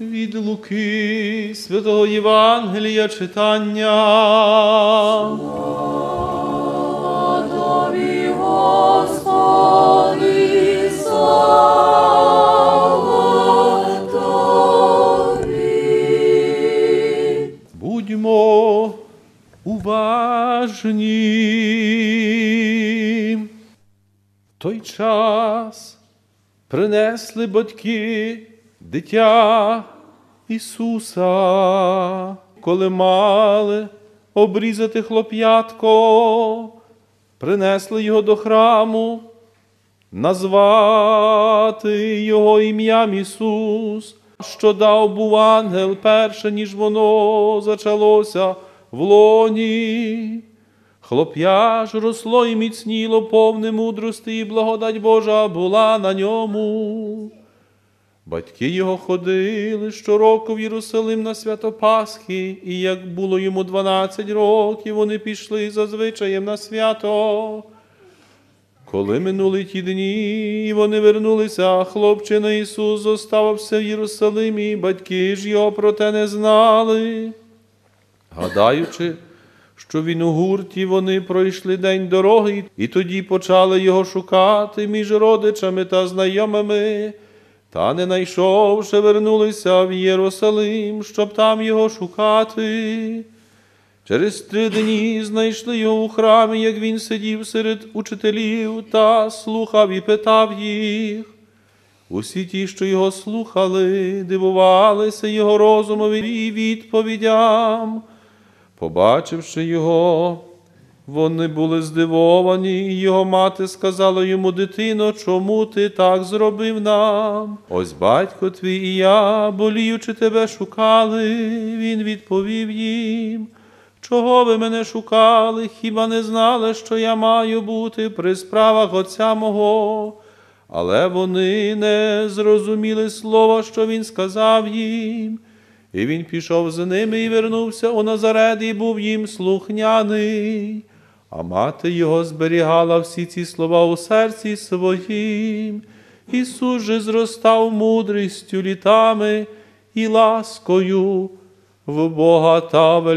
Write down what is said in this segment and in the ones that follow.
Від Луки Святого Євангелія читання. Слава Тобі, Господи, слава Тобі. Будьмо уважні. В той час принесли батьки дитя Ісуса, коли мали обрізати хлоп'ятко, принесли його до храму, назвати його ім'ям Ісус, що дав був ангел перше, ніж воно зачалося в лоні. Хлоп'я ж росло і міцніло, повне мудрости, і благодать Божа була на ньому. Батьки його ходили щороку в Єрусалим на свято Пасхи, і як було йому 12 років, вони пішли за звичаєм на свято. Коли минули ті дні, і вони вернулися, хлопчина Ісус зоставався в Єрусалимі, батьки ж його про те не знали. Гадаючи, що він у гурті, вони пройшли день дороги, і тоді почали його шукати між родичами та знайомими. Та не найшовши, вернулися в Єрусалим, щоб там його шукати. Через 3 дні знайшли його у храмі, як він сидів серед учителів та слухав і питав їх. Усі ті, що його слухали, дивувалися його розумові і відповідям. Побачивши його, вони були здивовані, і його мати сказала йому: «Дитино, чому ти так зробив нам? Ось батько твій і я, боліючи, тебе шукали». Він відповів їм: «Чого ви мене шукали? Хіба не знали, що я маю бути при справах Отця мого?» Але вони не зрозуміли слова, що він сказав їм. І він пішов з ними і вернувся у Назарет, і був їм слухняний. А мати його зберігала всі ці слова у серці своїм. Ісус же зростав мудрістю літами і ласкою в Бога та в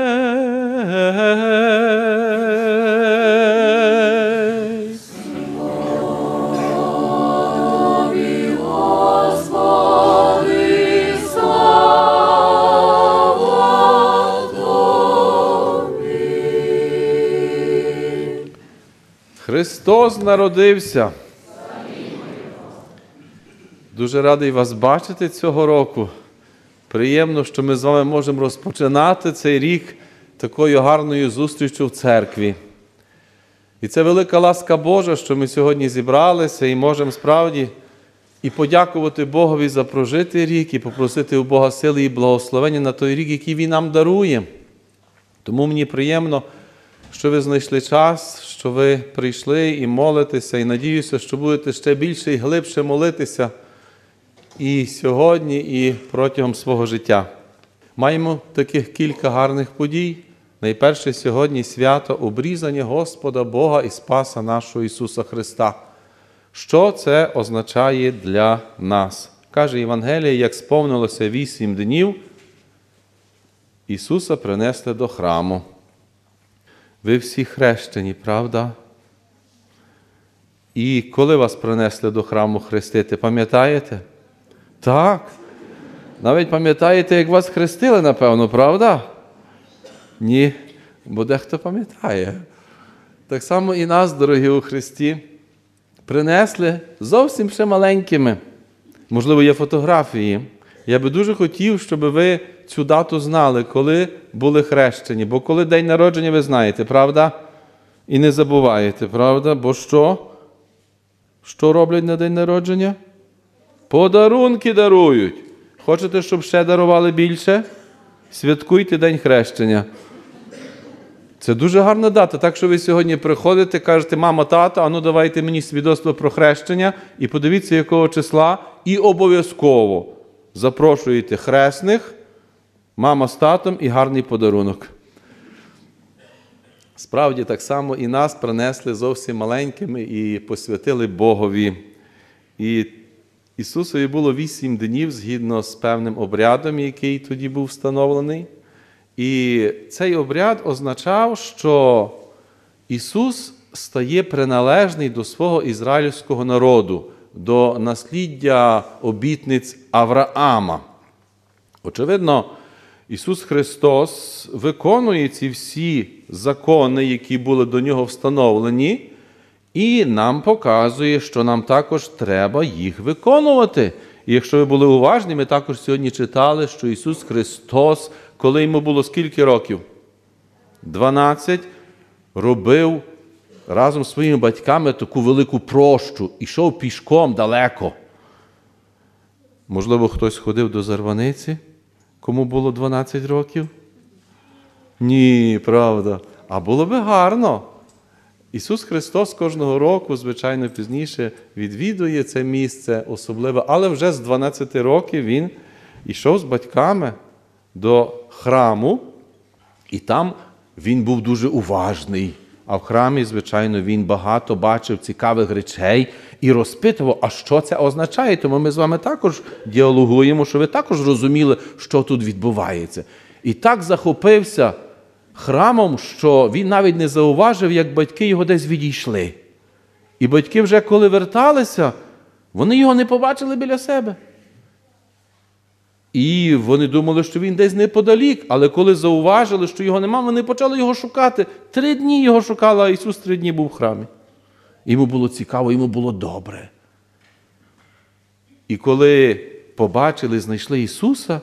людей. Тобі, Господи, слава Тобі. Христос народився. Дуже радий вас бачити цього року. Приємно, що ми з вами можемо розпочинати цей рік такою гарною зустрічю в церкві. І це велика ласка Божа, що ми сьогодні зібралися і можемо справді і подякувати Богові за прожитий рік, і попросити у Бога сили і благословення на той рік, який Він нам дарує. Тому мені приємно, що ви знайшли час, що ви прийшли і молитеся, і надіюся, що будете ще більше і глибше молитися і сьогодні, і протягом свого життя. Маємо таких кілька гарних подій. Найперше сьогодні свято обрізання Господа Бога і Спаса нашого Ісуса Христа. Що це означає для нас? Каже Євангеліє, як сповнилося 8 днів, Ісуса принесли до храму. Ви всі хрещені, правда? І коли вас принесли до храму хрестити, пам'ятаєте? Так. Навіть пам'ятаєте, як вас хрестили, напевно, правда? Ні, бо дехто пам'ятає. Так само і нас, дорогі у Христі, принесли зовсім ще маленькими. Можливо, є фотографії. Я би дуже хотів, щоб ви цю дату знали, коли були хрещені. Бо коли день народження, ви знаєте, правда? І не забуваєте, правда? Бо що? Що роблять на день народження? Подарунки дарують. Хочете, щоб ще дарували більше? Святкуйте день хрещення. Це дуже гарна дата. Так що ви сьогодні приходите, кажете: «Мама, тато, а ну давайте мені свідоцтво про хрещення, і подивіться, якого числа». І обов'язково запрошуєте хресних, мама з татом і гарний подарунок. Справді, так само і нас принесли зовсім маленькими і посвятили Богові. І Ісусові було 8 днів згідно з певним обрядом, який тоді був встановлений. І цей обряд означав, що Ісус стає приналежний до свого ізраїльського народу, до насліддя обітниць Авраама. Очевидно, Ісус Христос виконує ці всі закони, які були до Нього встановлені, і нам показує, що нам також треба їх виконувати. І якщо ви були уважні, ми також сьогодні читали, що Ісус Христос, коли йому було скільки років? 12, робив разом з своїми батьками таку велику прощу, ішов пішком далеко. Можливо, хтось ходив до Зарваниці, кому було 12 років? Ні, правда. А було би гарно. Ісус Христос кожного року, звичайно, пізніше відвідує це місце особливе, але вже з 12 років Він йшов з батьками до храму, і там Він був дуже уважний. А в храмі, звичайно, Він багато бачив цікавих речей і розпитував, а що це означає. Тому ми з вами також діалогуємо, щоб ви також розуміли, що тут відбувається. І так захопився храмом, що він навіть не зауважив, як батьки його десь відійшли. І батьки вже коли верталися, вони його не побачили біля себе. І вони думали, що він десь неподалік, але коли зауважили, що його нема, вони почали його шукати. 3 дні його шукали, а Ісус 3 дні був в храмі. Йому було цікаво, йому було добре. І коли побачили, знайшли Ісуса,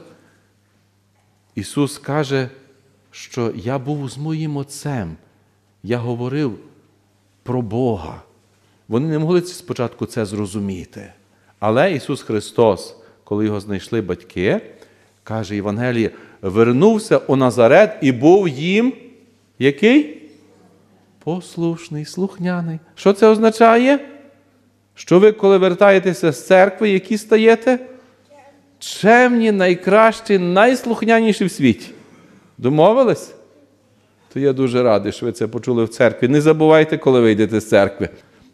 Ісус каже, що я був з моїм Отцем, я говорив про Бога. Вони не могли спочатку це зрозуміти. Але Ісус Христос, коли його знайшли батьки, каже Євангеліє, вернувся у Назарет і був їм, який? Послушний, слухняний. Що це означає? Що ви, коли вертаєтеся з церкви, які стаєте? Чемні, найкращі, найслухняніші в світі. Домовились? То я дуже радий, що ви це почули в церкві. Не забувайте, коли вийдете з церкви.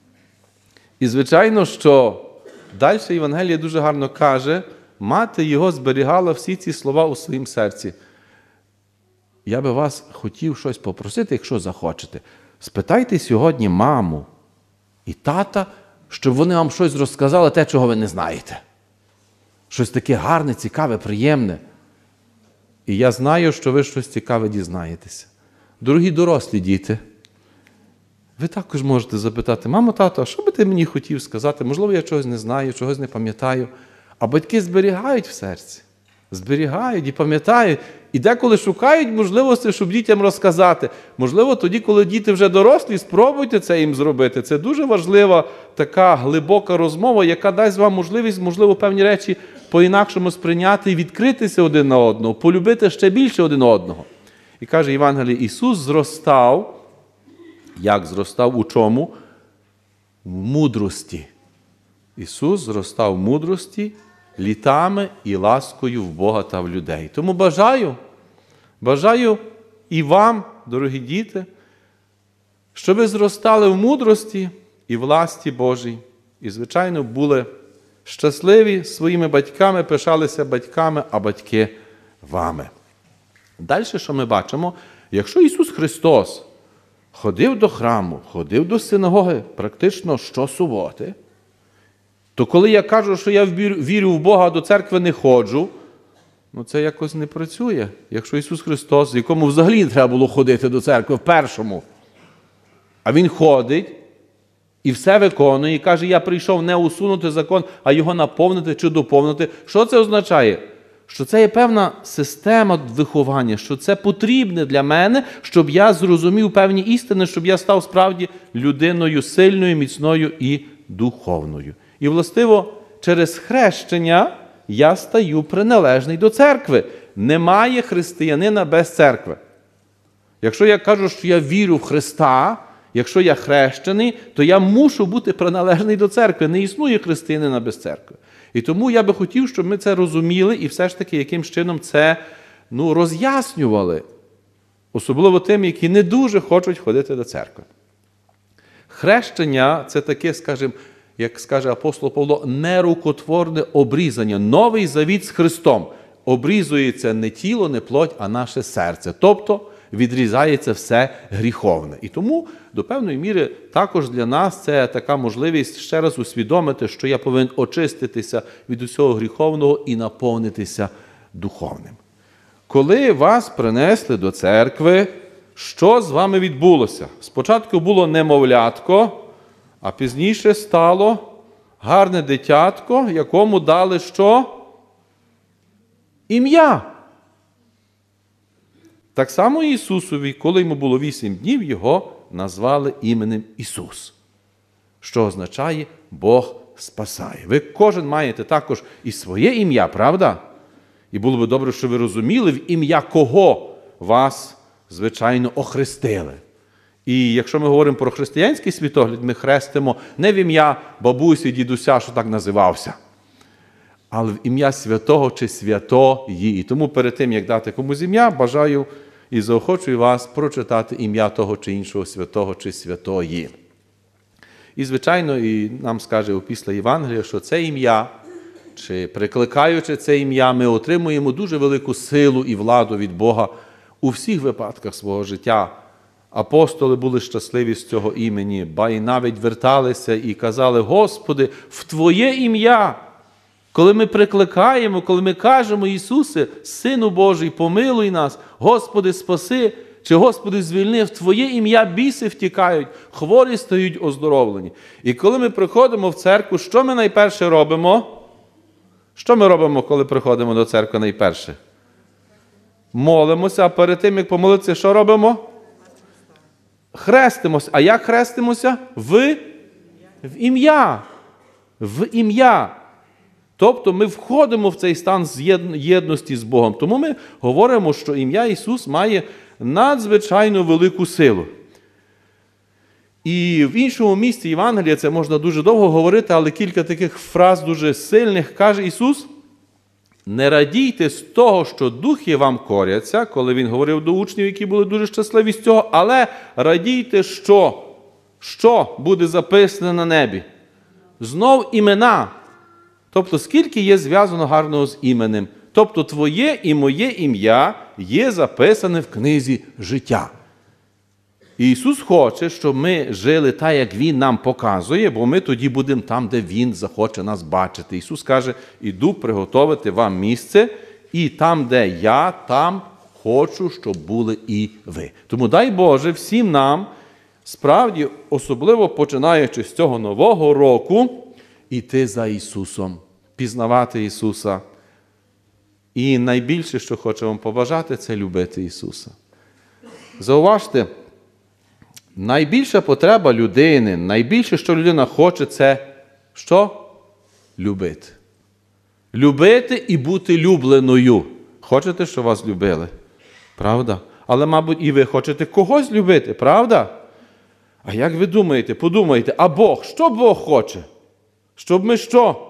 І, звичайно, що далі Євангеліє дуже гарно каже, мати його зберігала всі ці слова у своїм серці. Я би вас хотів щось попросити, якщо захочете. Спитайте сьогодні маму і тата, щоб вони вам щось розказали, те, чого ви не знаєте. Щось таке гарне, цікаве, приємне. І я знаю, що ви щось цікаве дізнаєтеся. Дорогі дорослі діти, ви також можете запитати, мамо, тато, а що би ти мені хотів сказати? Можливо, я чогось не знаю, чогось не пам'ятаю. А батьки зберігають в серці. Зберігають і пам'ятають. І деколи шукають можливості, щоб дітям розказати. Можливо, тоді, коли діти вже дорослі, спробуйте це їм зробити. Це дуже важлива така глибока розмова, яка дасть вам можливість, можливо, певні речі по-інакшому сприйняти і відкритися один на одного, полюбити ще більше один одного. І каже Євангеліє, Ісус зростав. Як зростав? У чому? В мудрості. Ісус зростав в мудрості, літами і ласкою в Бога та в людей. Тому бажаю і вам, дорогі діти, щоб ви зростали в мудрості і власті Божій. І, звичайно, були щасливі своїми батьками, пишалися батьками, а батьки вами. Далі, що ми бачимо? Якщо Ісус Христос ходив до храму, ходив до синагоги практично щосуботи, то коли я кажу, що я вірю в Бога, а до церкви не ходжу, це якось не працює. Якщо Ісус Христос, якому взагалі не треба було ходити до церкви, в першому, а Він ходить і все виконує, і каже, я прийшов не усунути закон, а його наповнити чи доповнити. Що це означає? Що це є певна система виховання, що це потрібне для мене, щоб я зрозумів певні істини, щоб я став справді людиною сильною, міцною і духовною. І, властиво, через хрещення я стаю приналежний до церкви. Немає християнина без церкви. Якщо я кажу, що я вірю в Христа, якщо я хрещений, то я мушу бути приналежний до церкви. Не існує християнина без церкви. І тому я би хотів, щоб ми це розуміли і все ж таки якимсь чином це роз'яснювали. Особливо тим, які не дуже хочуть ходити до церкви. Хрещення – це таке, скажімо, як скаже апостол Павло, нерукотворне обрізання. Новий завіт з Христом. Обрізується не тіло, не плоть, а наше серце. Тобто відрізається все гріховне. І тому, до певної міри, також для нас це така можливість ще раз усвідомити, що я повинен очиститися від усього гріховного і наповнитися духовним. Коли вас принесли до церкви, що з вами відбулося? Спочатку було немовлятко, а пізніше стало гарне дитятко, якому дали що? Ім'я. Так само Ісусові, коли йому було 8 днів, його назвали іменем Ісус, що означає Бог спасає. Ви кожен маєте також і своє ім'я, правда? І було б добре, щоб ви розуміли, в ім'я кого вас, звичайно, охрестили. І якщо ми говоримо про християнський світогляд, ми хрестимо не в ім'я бабусі, дідуся, що так називався, але в ім'я святого чи святої. І тому перед тим, як дати комусь ім'я, бажаю і заохочую вас прочитати ім'я того чи іншого святого чи святої. І, звичайно, і нам скаже опісля Євангелія, що це ім'я, чи прикликаючи це ім'я, ми отримуємо дуже велику силу і владу від Бога у всіх випадках свого життя. Апостоли були щасливі з цього імені, ба і навіть верталися і казали: Господи, в Твоє ім'я! Коли ми прикликаємо, коли ми кажемо: Ісусе, Сину Божий, помилуй нас, Господи, спаси, чи Господи, звільни, в Твоє ім'я біси втікають, хворі стають оздоровлені. І коли ми приходимо в церкву, що ми найперше робимо? Що ми робимо, коли приходимо до церкви найперше? Молимося, а перед тим, як помолитися, що робимо? Хрестимося. А як хрестимося? В ім'я. В ім'я. Тобто ми входимо в цей стан єдності з Богом. Тому ми говоримо, що ім'я Ісус має надзвичайно велику силу. І в іншому місці Євангелія, це можна дуже довго говорити, але кілька таких фраз дуже сильних, каже Ісус: не радійте з того, що духи вам коряться, коли Він говорив до учнів, які були дуже щасливі з цього, але радійте, що буде записане на небі. Знов імена. Тобто, скільки є зв'язано гарного з іменем. Тобто, твоє і моє ім'я є записане в книзі життя. І Ісус хоче, щоб ми жили так, як Він нам показує, бо ми тоді будемо там, де Він захоче нас бачити. Ісус каже: іду приготувати вам місце, і там, де я, там хочу, щоб були і ви. Тому дай Боже всім нам, справді, особливо починаючи з цього нового року, іти за Ісусом, пізнавати Ісуса. І найбільше, що хочу вам побажати, це любити Ісуса. Зауважте, найбільша потреба людини, найбільше, що людина хоче, це що? Любити. Любити і бути любленою. Хочете, щоб вас любили? Правда? Але, мабуть, і ви хочете когось любити, правда? А як ви думаєте, подумайте, а Бог, що Бог хоче? Щоб ми що?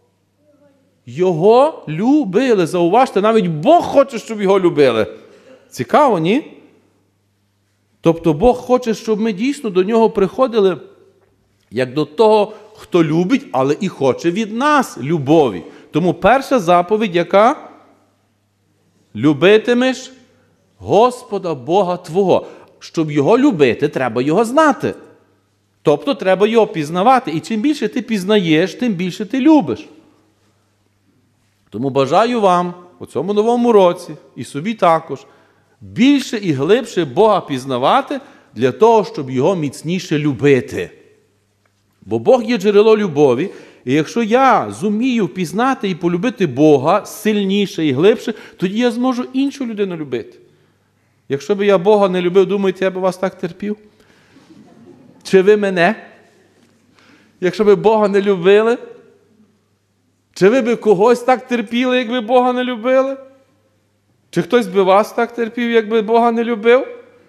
Його любили. Зауважте, навіть Бог хоче, щоб його любили. Цікаво, ні? Тобто Бог хоче, щоб ми дійсно до нього приходили, як до того, хто любить, але і хоче від нас любові. Тому перша заповідь, яка? Любитимеш Господа Бога твого. Щоб його любити, треба його знати. Тобто треба його пізнавати. І чим більше ти пізнаєш, тим більше ти любиш. Тому бажаю вам у цьому новому році, і собі також, більше і глибше Бога пізнавати для того, щоб його міцніше любити. Бо Бог є джерело любові, і якщо я зумію пізнати і полюбити Бога сильніше і глибше, тоді я зможу іншу людину любити. Якщо б я Бога не любив, думаєте, я б вас так терпів? Чи ви мене? Якщо б Бога не любили? Чи ви б когось так терпіли, якби Бога не любили? Чи хтось би вас так терпів, якби Бога не любив?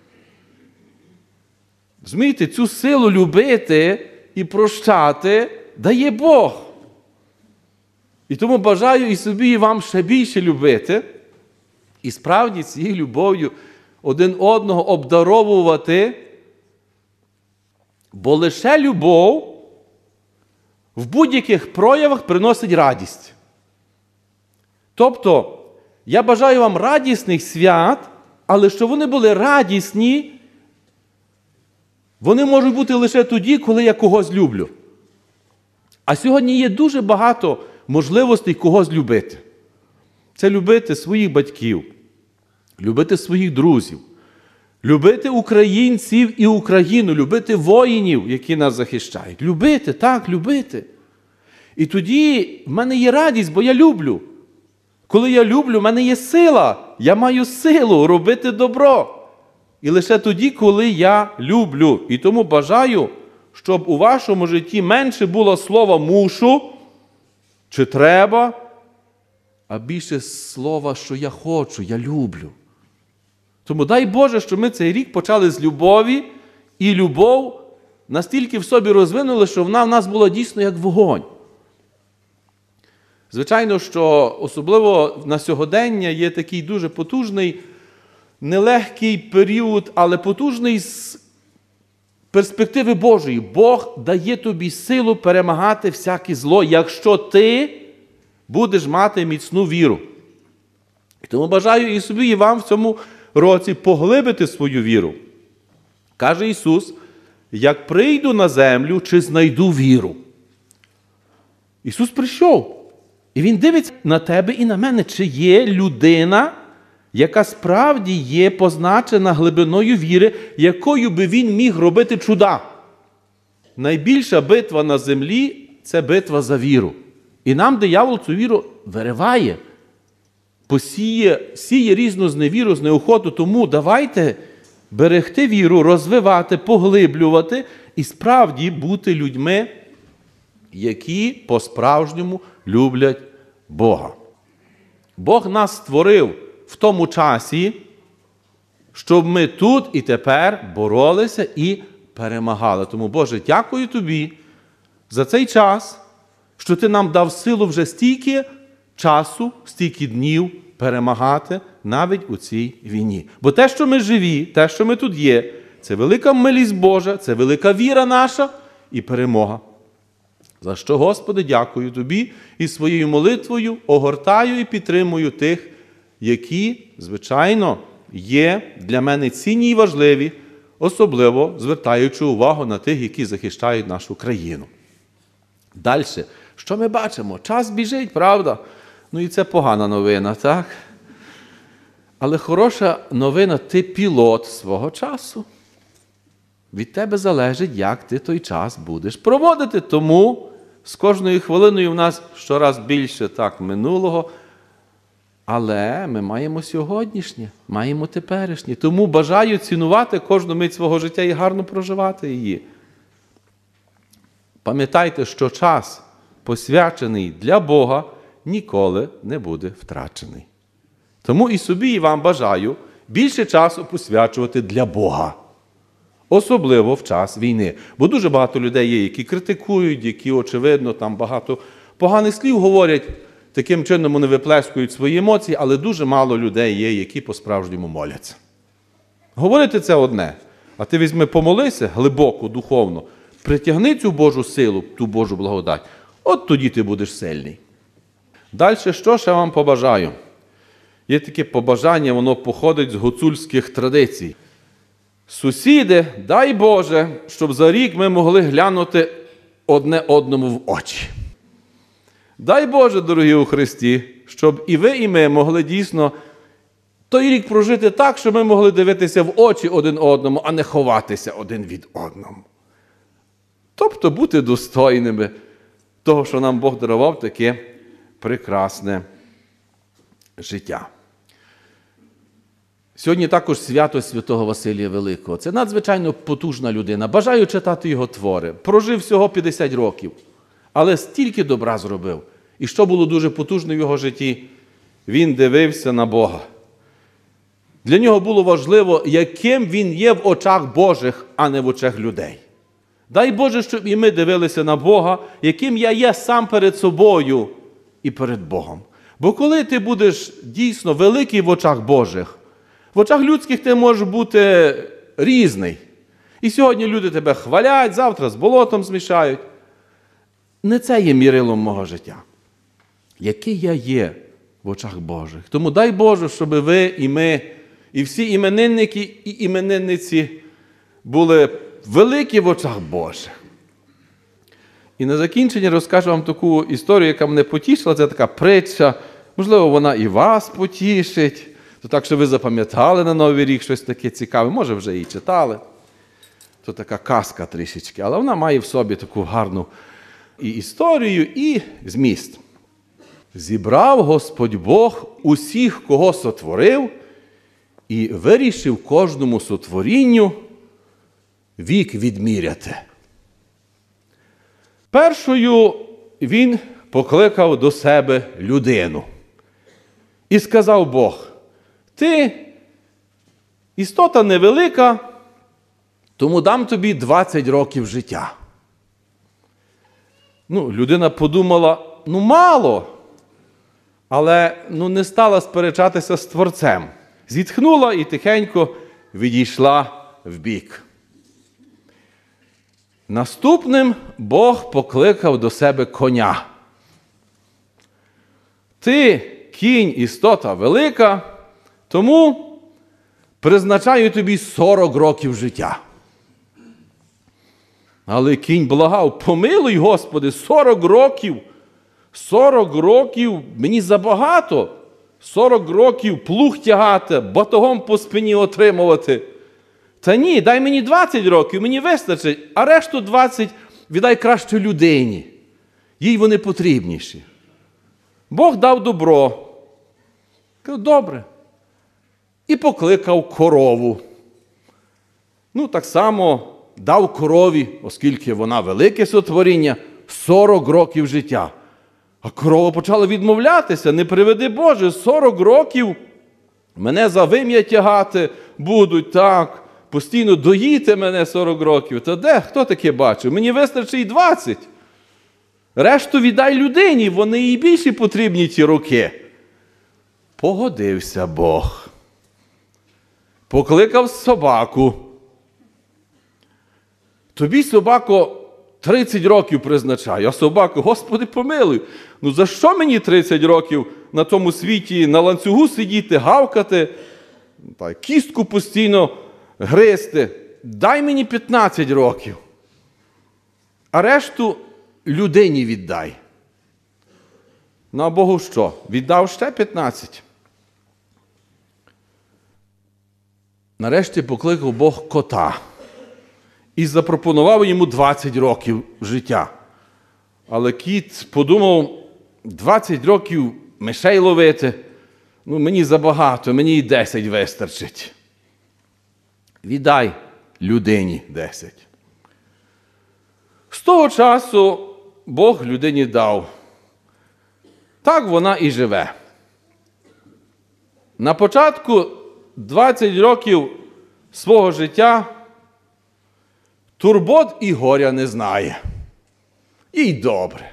Змійте, цю силу любити і прощати дає Бог. І тому бажаю і собі, і вам ще більше любити. І справді цією любов'ю один одного обдаровувати, бо лише любов в будь-яких проявах приносить радість. Тобто, я бажаю вам радісних свят, але щоб вони були радісні, вони можуть бути лише тоді, коли я когось люблю. А сьогодні є дуже багато можливостей когось любити. Це любити своїх батьків, любити своїх друзів, любити українців і Україну, любити воїнів, які нас захищають. Любити, так, любити. І тоді в мене є радість, бо я люблю. Коли я люблю, в мене є сила. Я маю силу робити добро. І лише тоді, коли я люблю. І тому бажаю, щоб у вашому житті менше було слова «мушу» чи «треба», а більше слова, що я хочу, я люблю. Тому дай Боже, щоб ми цей рік почали з любові, і любов настільки в собі розвинули, що вона в нас була дійсно як вогонь. Звичайно, що особливо на сьогодення є такий дуже потужний, нелегкий період, але потужний з перспективи Божої. Бог дає тобі силу перемагати всяке зло, якщо ти будеш мати міцну віру. І тому бажаю і собі, і вам в цьому році поглибити свою віру. Каже Ісус, як прийду на землю, чи знайду віру. Ісус прийшов. І Він дивиться на тебе і на мене, чи є людина, яка справді є позначена глибиною віри, якою би він міг робити чуда. Найбільша битва на землі – це битва за віру. І нам диявол цю віру вириває, сіє різну зневіру, знеохоту. Тому давайте берегти віру, розвивати, поглиблювати і справді бути людьми, які по-справжньому люблять Бога. Бог нас створив в тому часі, щоб ми тут і тепер боролися і перемагали. Тому, Боже, дякую Тобі за цей час, що Ти нам дав силу вже стільки часу, стільки днів перемагати навіть у цій війні. Бо те, що ми живі, те, що ми тут є, це велика милість Божа, це велика віра наша і перемога. За що, Господи, дякую Тобі і своєю молитвою огортаю і підтримую тих, які, звичайно, є для мене цінні і важливі, особливо звертаючи увагу на тих, які захищають нашу країну. Далі, що ми бачимо? Час біжить, правда? Ну і це погана новина, так? Але хороша новина, ти пілот свого часу. Від тебе залежить, як ти той час будеш проводити. Тому з кожною хвилиною в нас щораз більше так минулого, але ми маємо сьогоднішнє, маємо теперішнє. Тому бажаю цінувати кожну мить свого життя і гарно проживати її. Пам'ятайте, що час, посвячений для Бога, ніколи не буде втрачений. Тому і собі, і вам бажаю більше часу посвячувати для Бога. Особливо в час війни. Бо дуже багато людей є, які критикують, які, очевидно, там багато поганих слів говорять, таким чином вони виплескують свої емоції, але дуже мало людей є, які по-справжньому моляться. Говорити це одне, а ти візьми, помолися глибоко, духовно, притягни цю Божу силу, ту Божу благодать, от тоді ти будеш сильний. Далі, що ще вам побажаю? Є таке побажання, воно походить з гуцульських традицій. Сусіди, дай Боже, щоб за рік ми могли глянути одне одному в очі. Дай Боже, дорогі у Христі, щоб і ви, і ми могли дійсно той рік прожити так, щоб ми могли дивитися в очі один одному, а не ховатися один від одного. Тобто бути достойними того, що нам Бог дарував таке прекрасне життя. Сьогодні також свято святого Василія Великого. Це надзвичайно потужна людина. Бажаю читати його твори. Прожив всього 50 років, але стільки добра зробив. І що було дуже потужно в його житті? Він дивився на Бога. Для нього було важливо, яким він є в очах Божих, а не в очах людей. Дай Боже, щоб і ми дивилися на Бога, яким я є сам перед собою і перед Богом. Бо коли ти будеш дійсно великий в очах Божих, в очах людських ти можеш бути різний. І сьогодні люди тебе хвалять, завтра з болотом змішають. не це є мірилом мого життя. Який я є в очах Божих. Тому дай Боже, щоб ви і ми, і всі іменинники і іменинниці були великі в очах Божих. І на закінчення розкажу вам таку історію, яка мене потішила. Це така притча. Можливо, вона і вас потішить. То так, що ви запам'ятали на Новий рік щось таке цікаве. Може, вже її читали. То така казка трішечки. Але вона має в собі таку гарну і історію, і зміст. Зібрав Господь Бог усіх, кого сотворив, і вирішив кожному сотворінню вік відміряти. Першою він покликав до себе людину. І сказав Бог: ти істота невелика, тому дам тобі 20 років життя. Людина подумала, мало, але не стала сперечатися з Творцем. Зітхнула і тихенько відійшла вбік. Наступним Бог покликав до себе коня. Ти, кінь, істота велика, тому призначаю тобі 40 років життя. Але кінь благав: помилуй, Господи, 40 років. 40 років мені забагато. 40 років плуг тягати, батогом по спині отримувати. Та ні, дай мені 20 років, мені вистачить, а решту 20 віддай краще людині. Їй вони потрібніші. Бог дав добро. Кажу: добре. І покликав корову. Так само дав корові, оскільки вона велике сотворіння, 40 років життя. А корова почала відмовлятися: не приведи Боже, 40 років мене за вим'я тягати будуть, так, постійно доїти мене 40 років. Та де? Хто таке бачив? Мені вистачить і 20. Решту віддай людині, вони їй більше потрібні ті роки. Погодився Бог. Покликав собаку. Тобі, собако, 30 років призначаю, а собаку: Господи, помилуй, за що мені 30 років на тому світі на ланцюгу сидіти, гавкати, кістку постійно гризти? Дай мені 15 років, а решту людині віддай. А Богу що? Віддав ще 15. Нарешті покликав Бог кота і запропонував йому 20 років життя. Але кіт подумав: 20 років мишей ловити, мені забагато, мені і 10 вистачить. Віддай людині 10. З того часу Бог людині дав. Так вона і живе. На початку 20 років свого життя турбот і горя не знає. І добре.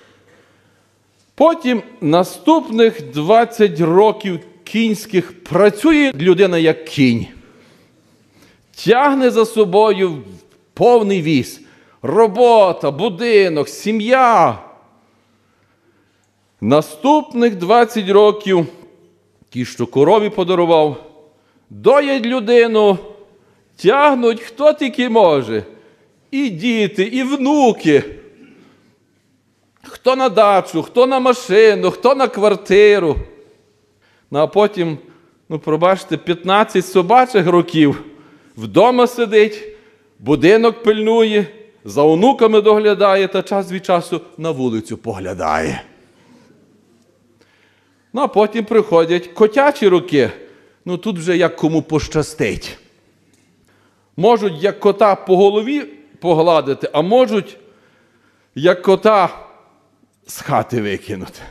Потім наступних 20 років кінських працює людина як кінь. Тягне за собою повний віз. Робота, будинок, сім'я. Наступних 20 років ті, що корові подарував, доять людину, тягнуть хто тільки може. І діти, і внуки. Хто на дачу, хто на машину, хто на квартиру. А потім, пробачте, 15 собачих років вдома сидить, будинок пильнує, за онуками доглядає та час від часу на вулицю поглядає. А потім приходять котячі роки. Тут вже як кому пощастить. Можуть як кота по голові погладити, а можуть як кота з хати викинути.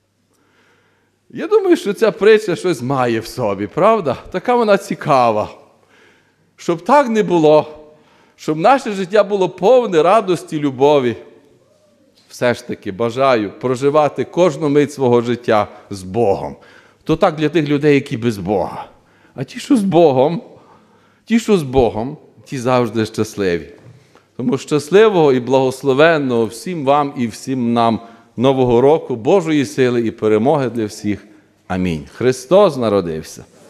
Я думаю, що ця притча щось має в собі, правда? Така вона цікава. Щоб так не було, щоб наше життя було повне радості, любові. Все ж таки бажаю проживати кожну мить свого життя з Богом. То так для тих людей, які без Бога. А ті, що з Богом, ті завжди щасливі. Тому щасливого і благословенного всім вам і всім нам Нового року, Божої сили і перемоги для всіх. Амінь. Христос народився.